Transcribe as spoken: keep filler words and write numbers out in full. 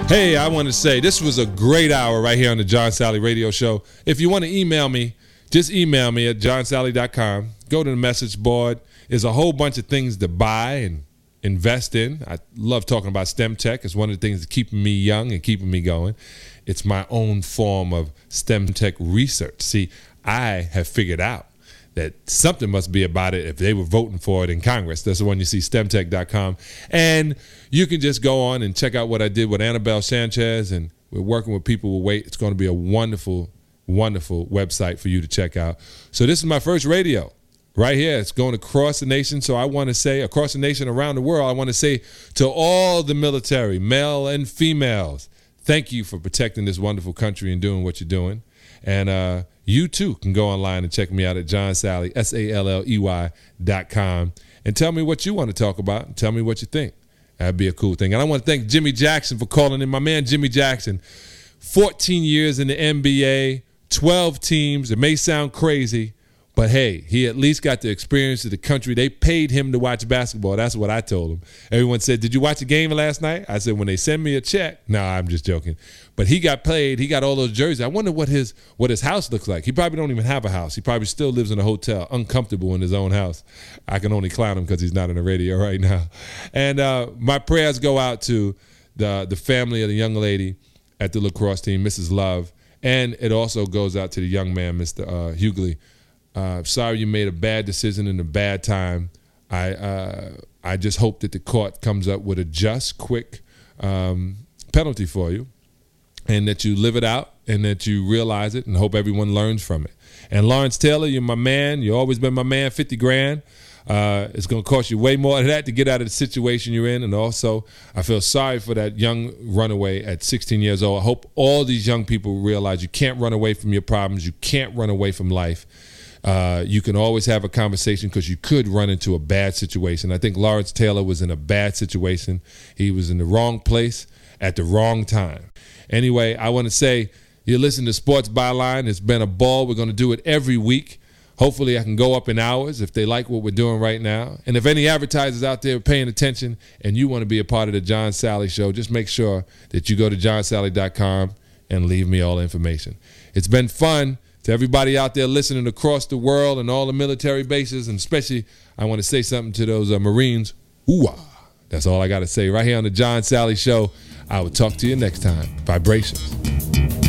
Hey, I want to say this was a great hour right here on the John Sally Radio Show. If you want to email me, just email me at john sally dot com. Go to the message board. There's a whole bunch of things to buy and invest in. I love talking about STEM tech. It's one of the things that's keeping me young and keeping me going. It's my own form of STEM tech research. See, I have figured out that something must be about it if they were voting for it in Congress. That's the one you see, stem tech dot com. And you can just go on and check out what I did with Annabelle Sanchez, and we're working with people who wait. It's going to be a wonderful, wonderful website for you to check out. So this is my first radio right here. It's going across the nation. So I want to say, across the nation, around the world, I want to say to all the military, male and females, thank you for protecting this wonderful country and doing what you're doing. And uh, you, too, can go online and check me out at John Sally, S A L L E Y dot com, and tell me what you want to talk about and tell me what you think. That'd be a cool thing. And I want to thank Jimmy Jackson for calling in. My man Jimmy Jackson, fourteen years in the N B A, twelve teams. It may sound crazy, but hey, he at least got the experience of the country. They paid him to watch basketball. That's what I told him. Everyone said, did you watch the game last night? I said, when they send me a check. No, I'm just joking. But he got paid. He got all those jerseys. I wonder what his what his house looks like. He probably don't even have a house. He probably still lives in a hotel, uncomfortable in his own house. I can only clown him because he's not on the radio right now. And uh, my prayers go out to the, the family of the young lady at the lacrosse team, Missus Love. And it also goes out to the young man, Mister Uh, Hughley. Uh, sorry you made a bad decision in a bad time. I uh, I just hope that the court comes up with a just, quick um, penalty for you, and that you live it out and that you realize it, and hope everyone learns from it. And Lawrence Taylor, you're my man. You've always been my man, fifty grand. Uh, it's going to cost you way more than that to get out of the situation you're in. And also, I feel sorry for that young runaway at sixteen years old. I hope all these young people realize you can't run away from your problems. You can't run away from life. Uh, you can always have a conversation, because you could run into a bad situation. I think Lawrence Taylor was in a bad situation. He was in the wrong place at the wrong time. Anyway, I want to say you're listening to Sports Byline. It's been a ball. We're going to do it every week. Hopefully I can go up in hours if they like what we're doing right now. And if any advertisers out there are paying attention and you want to be a part of the John Sally Show, just make sure that you go to john sally dot com and leave me all the information. It's been fun. To everybody out there listening across the world and all the military bases, and especially I want to say something to those uh, Marines. Ooh-ah. That's all I got to say right here on the John Sally Show. I will talk to you next time. Vibrations.